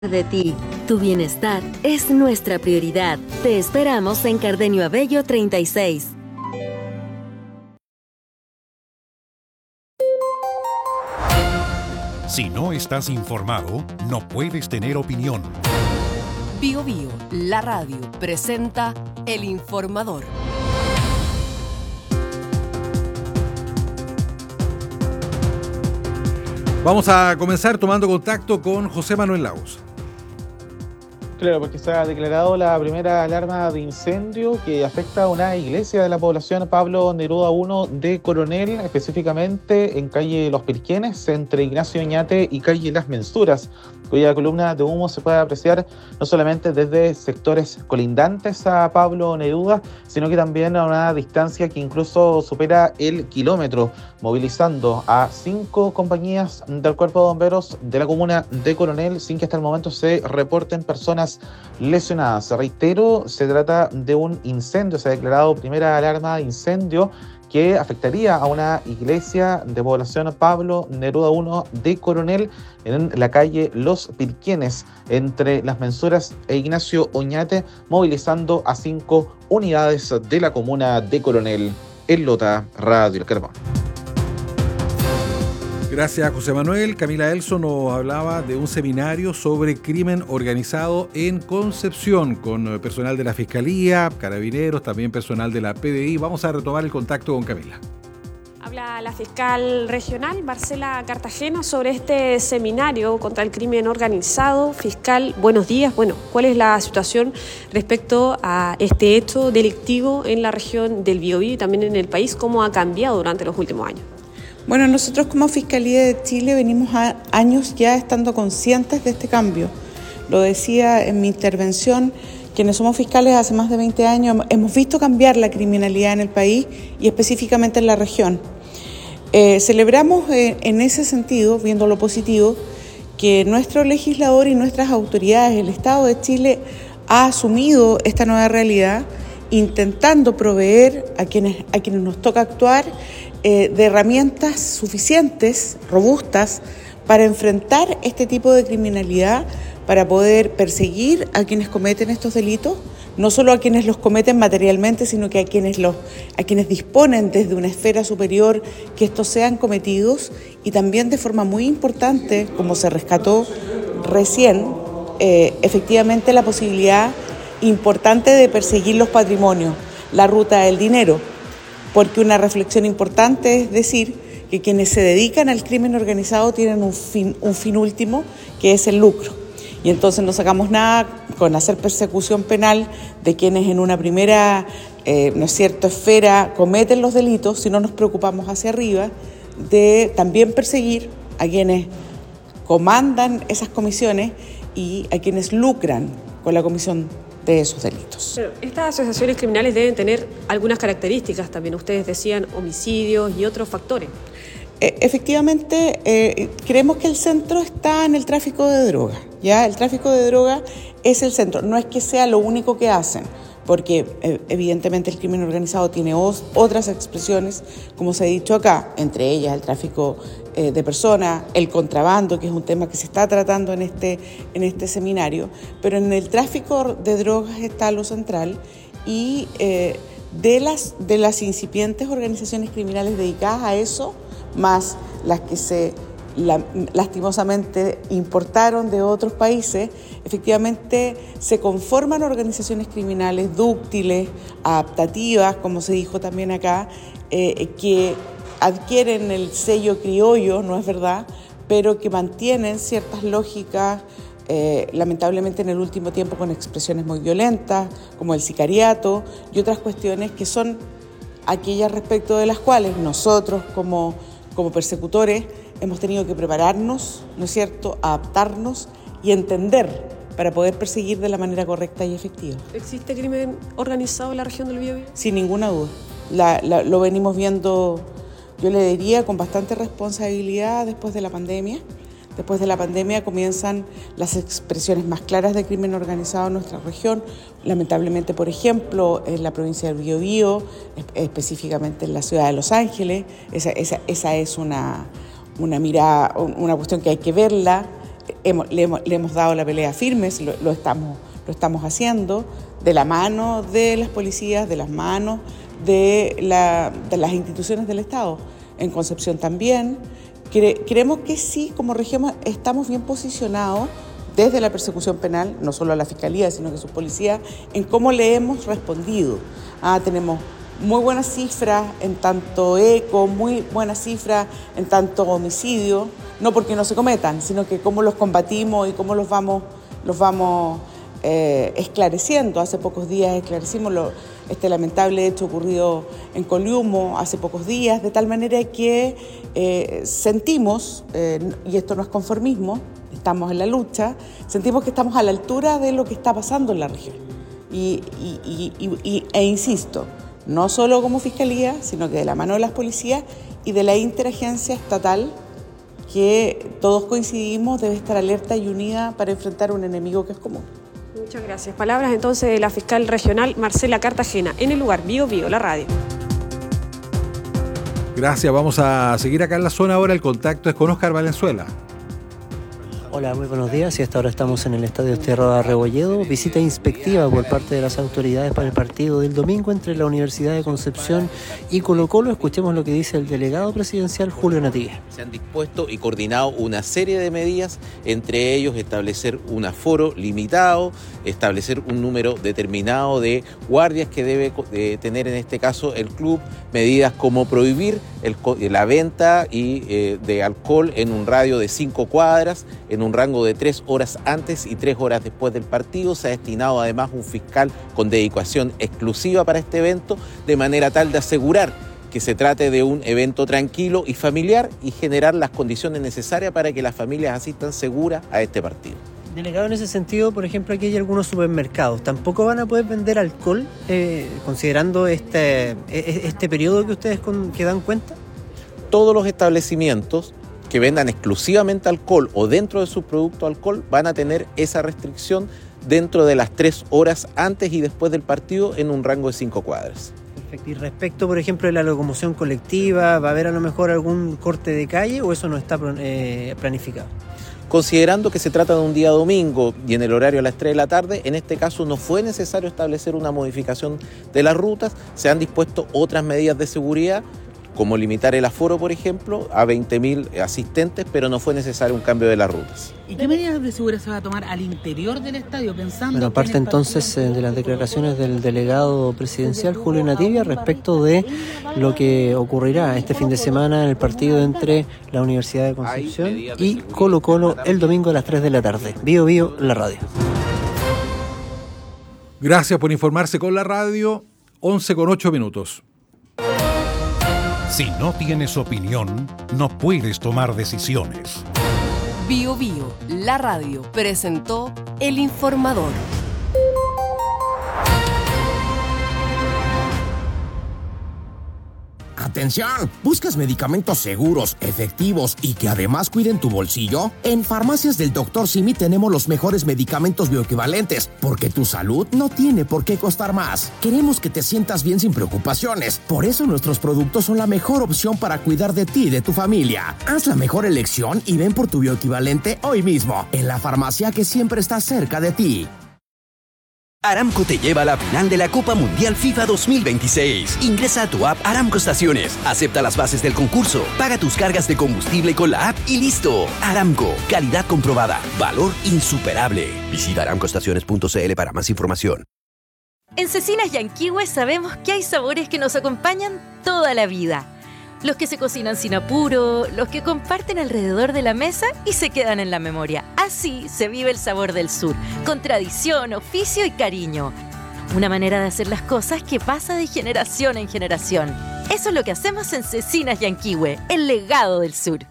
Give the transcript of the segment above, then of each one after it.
de ti. Tu bienestar es nuestra prioridad. Te esperamos en Cardenio Abello 36. Si no estás informado, no puedes tener opinión. Bío Bío, la radio, presenta El Informador. Vamos a comenzar tomando contacto con José Manuel Lagos. Claro, porque se ha declarado la primera alarma de incendio que afecta a una iglesia de la población Pablo Neruda 1 de Coronel, específicamente en calle Los Pirquienes, entre Ignacio Oñate y calle Las Mensuras, cuya columna de humo se puede apreciar no solamente desde sectores colindantes a Pablo Neruda, sino que también a una distancia que incluso supera el kilómetro, movilizando a 5 compañías del Cuerpo de Bomberos de la comuna de Coronel, sin que hasta el momento se reporten personas lesionadas. Reitero, se trata de un incendio, se ha declarado primera alarma de incendio que afectaría a una iglesia de población Pablo Neruda 1 de Coronel en la calle Los Pirquienes, entre Las Mensuras e Ignacio Oñate, movilizando a 5 unidades de la comuna de Coronel. En Lota, Radio El Carbón. Gracias, José Manuel. Camila Elso nos hablaba de un seminario sobre crimen organizado en Concepción, con personal de la Fiscalía, Carabineros, también personal de la PDI. Vamos a retomar el contacto con Camila. Habla la fiscal regional, Marcela Cartagena, sobre este seminario contra el crimen organizado. Fiscal, buenos días. Bueno, ¿cuál es la situación respecto a este hecho delictivo en la región del Biobío y también en el país? ¿Cómo ha cambiado durante los últimos años? Bueno, nosotros como Fiscalía de Chile venimos a años ya estando conscientes de este cambio. Lo decía en mi intervención, quienes somos fiscales hace más de 20 años hemos visto cambiar la criminalidad en el país y específicamente en la región. Celebramos en ese sentido, viendo lo positivo, que nuestro legislador y nuestras autoridades, el Estado de Chile, ha asumido esta nueva realidad, intentando proveer a quienes nos toca actuar de herramientas suficientes, robustas, para enfrentar este tipo de criminalidad, para poder perseguir a quienes cometen estos delitos, no solo a quienes los cometen materialmente, sino que a quienes disponen desde una esfera superior que estos sean cometidos, y también de forma muy importante, como se rescató recién, efectivamente la posibilidad importante de perseguir los patrimonios, la ruta del dinero. Porque una reflexión importante es decir que quienes se dedican al crimen organizado tienen un fin último, que es el lucro. Y entonces no sacamos nada con hacer persecución penal de quienes en una primera esfera cometen los delitos, si no nos preocupamos hacia arriba de también perseguir a quienes comandan esas comisiones y a quienes lucran con la comisión de esos delitos. Pero estas asociaciones criminales deben tener algunas características también. Ustedes decían homicidios y otros factores. Efectivamente, creemos que el centro está en el tráfico de drogas. ¿Ya? El tráfico de drogas es el centro. No es que sea lo único que hacen, porque evidentemente el crimen organizado tiene otras expresiones, como se ha dicho acá, entre ellas el tráfico de personas, el contrabando, que es un tema que se está tratando en este seminario, pero en el tráfico de drogas está lo central y de las incipientes organizaciones criminales dedicadas a eso, más las que lastimosamente importaron de otros países, efectivamente se conforman organizaciones criminales dúctiles, adaptativas, como se dijo también acá, que adquieren el sello criollo, no es verdad, pero que mantienen ciertas lógicas, lamentablemente en el último tiempo con expresiones muy violentas, como el sicariato y otras cuestiones que son aquellas respecto de las cuales nosotros como persecutores hemos tenido que prepararnos, ¿no es cierto?, adaptarnos y entender para poder perseguir de la manera correcta y efectiva. ¿Existe crimen organizado en la región del Biobío? Sin ninguna duda. Lo venimos viendo, yo le diría, con bastante responsabilidad después de la pandemia. Después de la pandemia comienzan las expresiones más claras de crimen organizado en nuestra región. Lamentablemente, por ejemplo, en la provincia del Biobío, específicamente en la ciudad de Los Ángeles, esa es una mirada, una cuestión que hay que verla le hemos dado la pelea firmes, lo estamos haciendo de la mano de las policías, de las manos de las instituciones del Estado. En Concepción también. Creemos que sí, como región, estamos bien posicionados desde la persecución penal, no solo a la Fiscalía, sino que sus policías, en cómo le hemos respondido. Tenemos muy buenas cifras en tanto eco, muy buenas cifras en tanto homicidio, no porque no se cometan, sino que cómo los combatimos y cómo los vamos esclareciendo. Hace pocos días esclarecimos este lamentable hecho ocurrido en Coliumo hace pocos días, de tal manera que sentimos, y esto no es conformismo, estamos en la lucha, sentimos que estamos a la altura de lo que está pasando en la región. E insisto, no solo como Fiscalía, sino que de la mano de las policías y de la interagencia estatal, que todos coincidimos debe estar alerta y unida para enfrentar un enemigo que es común. Muchas gracias. Palabras entonces de la fiscal regional Marcela Cartagena. En el lugar Bío Bío, la radio. Gracias, vamos a seguir acá en la zona ahora. El contacto es con Óscar Valenzuela. Hola, muy buenos días. Y hasta ahora estamos en el Estadio Tierra Rebolledo. Visita inspectiva por parte de las autoridades para el partido del domingo entre la Universidad de Concepción y Colo-Colo. Escuchemos lo que dice el delegado presidencial Julio Natilla. Se han dispuesto y coordinado una serie de medidas, entre ellos establecer un aforo limitado, establecer un número determinado de guardias que debe tener en este caso el club, medidas como prohibir la venta de alcohol en un radio de 5 cuadras, en un rango de 3 horas antes y 3 horas después del partido. Se ha destinado además un fiscal con dedicación exclusiva para este evento, de manera tal de asegurar que se trate de un evento tranquilo y familiar y generar las condiciones necesarias para que las familias asistan seguras a este partido. Delegado, en ese sentido, por ejemplo, aquí hay algunos supermercados. ¿Tampoco van a poder vender alcohol, considerando este periodo que ustedes que dan cuenta? Todos los establecimientos que vendan exclusivamente alcohol o dentro de su producto alcohol van a tener esa restricción dentro de las 3 horas antes y después del partido en un rango de 5 cuadras. Perfecto. Y respecto, por ejemplo, de la locomoción colectiva, ¿va a haber a lo mejor algún corte de calle o eso no está planificado? Considerando que se trata de un día domingo y en el horario a las 3 de la tarde, en este caso no fue necesario establecer una modificación de las rutas, se han dispuesto otras medidas de seguridad, como limitar el aforo, por ejemplo, a 20.000 asistentes, pero no fue necesario un cambio de las rutas. ¿Y qué medidas de seguridad se va a tomar al interior del estadio, pensando? Bueno, aparte entonces de las declaraciones del delegado presidencial Julio Natilla respecto de lo que ocurrirá este fin de semana en el partido entre la Universidad de Concepción y Colo-Colo el domingo a las 3 de la tarde. Bío Bío, la radio. Gracias por informarse con la radio. 11:08. Si no tienes opinión, no puedes tomar decisiones. Bío Bío, la radio, presentó El Informador. ¡Atención! ¿Buscas medicamentos seguros, efectivos y que además cuiden tu bolsillo? En Farmacias del Dr. Simi tenemos los mejores medicamentos bioequivalentes, porque tu salud no tiene por qué costar más. Queremos que te sientas bien sin preocupaciones. Por eso nuestros productos son la mejor opción para cuidar de ti y de tu familia. Haz la mejor elección y ven por tu bioequivalente hoy mismo, en la farmacia que siempre está cerca de ti. Aramco te lleva a la final de la Copa Mundial FIFA 2026. Ingresa a tu app Aramco Estaciones, acepta las bases del concurso, paga tus cargas de combustible con la app y listo. Aramco, calidad comprobada, valor insuperable. Visita aramcoestaciones.cl para más información. En Cecinas Yanquihue sabemos que hay sabores que nos acompañan toda la vida. Los que se cocinan sin apuro, los que comparten alrededor de la mesa y se quedan en la memoria. Así se vive el sabor del sur, con tradición, oficio y cariño. Una manera de hacer las cosas que pasa de generación en generación. Eso es lo que hacemos en Cecinas Yanquihue, el legado del sur.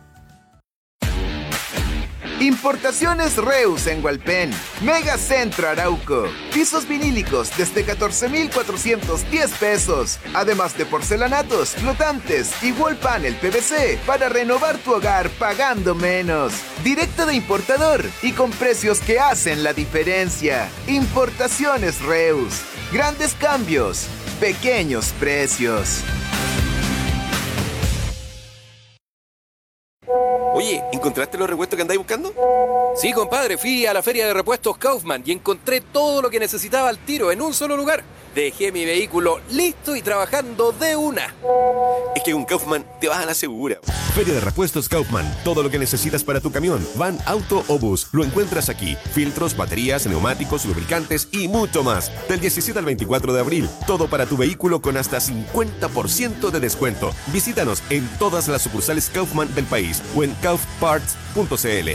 Importaciones Reus en Hualpén, Megacentro Arauco, pisos vinílicos desde 14,410 pesos, además de porcelanatos, flotantes y wall panel PVC para renovar tu hogar pagando menos. Directo de importador y con precios que hacen la diferencia. Importaciones Reus, grandes cambios, pequeños precios. Oye, ¿Encontraste los repuestos que andáis buscando? Sí, compadre, fui a la feria de repuestos Kaufman y encontré todo lo que necesitaba al tiro en un solo lugar. Dejé mi vehículo listo y trabajando de una. Es que con Kaufman te vas a la segura. Feria de repuestos Kaufman. Todo lo que necesitas para tu camión, van, auto o bus, lo encuentras aquí. Filtros, baterías, neumáticos, lubricantes y mucho más. Del 17 al 24 de abril. Todo para tu vehículo con hasta 50% de descuento. Visítanos en todas las sucursales Kaufman del país o en kaufparts.cl.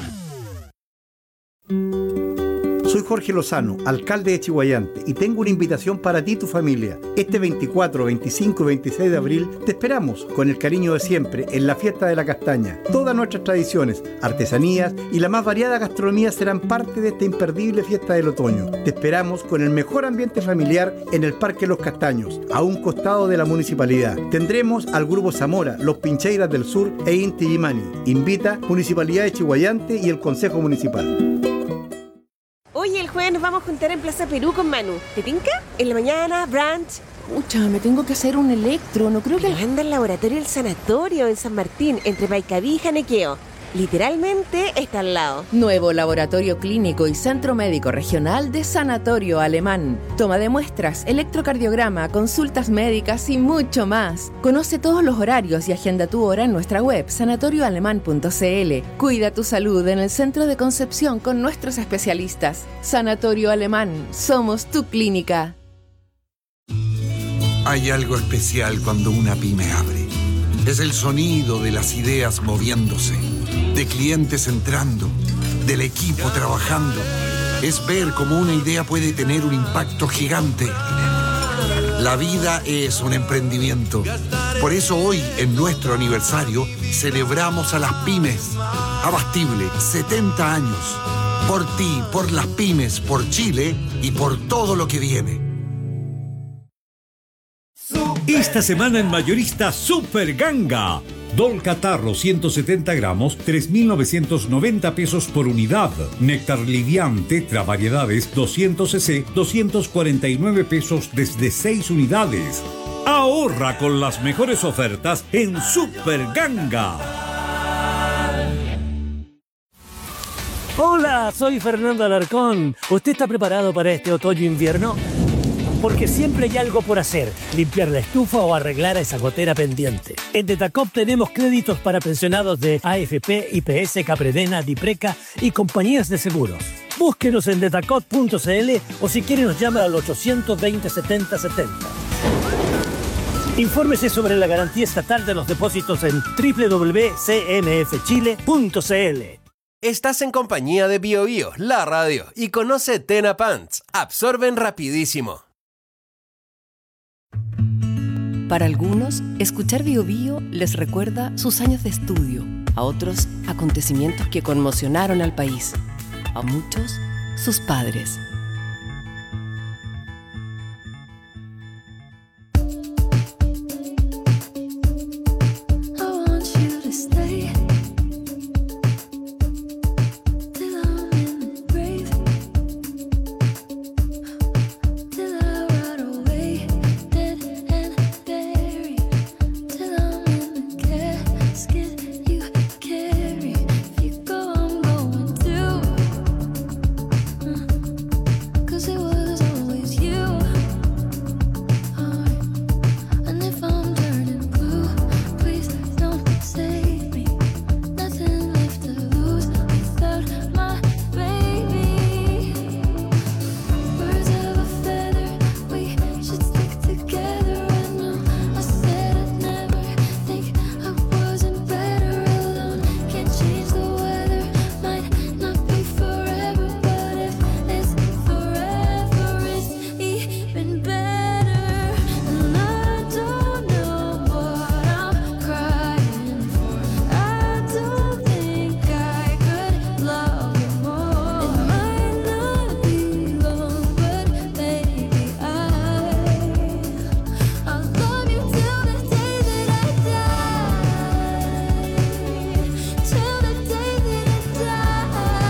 Soy Jorge Lozano, alcalde de Chiguayante, y tengo una invitación para ti y tu familia. Este 24, 25 y 26 de abril te esperamos con el cariño de siempre en la Fiesta de la Castaña. Todas nuestras tradiciones, artesanías y la más variada gastronomía serán parte de esta imperdible fiesta del otoño. Te esperamos con el mejor ambiente familiar en el Parque Los Castaños, a un costado de la municipalidad. Tendremos al Grupo Zamora, Los Pincheiras del Sur e Inti Illimani. Invita Municipalidad de Chiguayante y el Consejo Municipal. Oye, el jueves nos vamos a juntar en Plaza Perú con Manu. ¿Te tinca? En la mañana, brunch. Pucha, me tengo que hacer un electro, no creo que... Pero anda al laboratorio del Sanatorio en San Martín, entre Paicaví y Janequeo. Literalmente está al lado. Nuevo laboratorio clínico y centro médico regional de Sanatorio Alemán. Toma de muestras, electrocardiograma, consultas médicas y mucho más. Conoce todos los horarios y agenda tu hora en nuestra web sanatorioalemán.cl. Cuida tu salud en el centro de Concepción con nuestros especialistas. Sanatorio Alemán, somos tu clínica. Hay algo especial cuando una pyme abre. Es el sonido de las ideas moviéndose, de clientes entrando, del equipo trabajando. Es ver cómo una idea puede tener un impacto gigante. La vida es un emprendimiento. Por eso hoy, en nuestro aniversario, celebramos a las pymes. Abastible, 70 años. Por ti, por las pymes, por Chile y por todo lo que viene. Esta semana en Mayorista Super Ganga. Dol Catarro 170 gramos, 3.990 pesos por unidad. Néctar Livian Tetra Variedades 200 cc, 249 pesos desde 6 unidades. Ahorra con las mejores ofertas en Super Ganga. Hola, soy Fernando Alarcón. ¿Usted está preparado para este otoño-invierno? Porque siempre hay algo por hacer, limpiar la estufa o arreglar esa gotera pendiente. En Detacop tenemos créditos para pensionados de AFP, IPS, Capredena, Dipreca y compañías de seguros. Búsquenos en detacop.cl o si quiere nos llama al 820-7070. Infórmese sobre la garantía estatal de los depósitos en www.cmfchile.cl. Estás en compañía de BioBio, la radio, y conoce Tena Pants. Absorben rapidísimo. Para algunos, escuchar BioBio les recuerda sus años de estudio, a otros, acontecimientos que conmocionaron al país, a muchos, sus padres.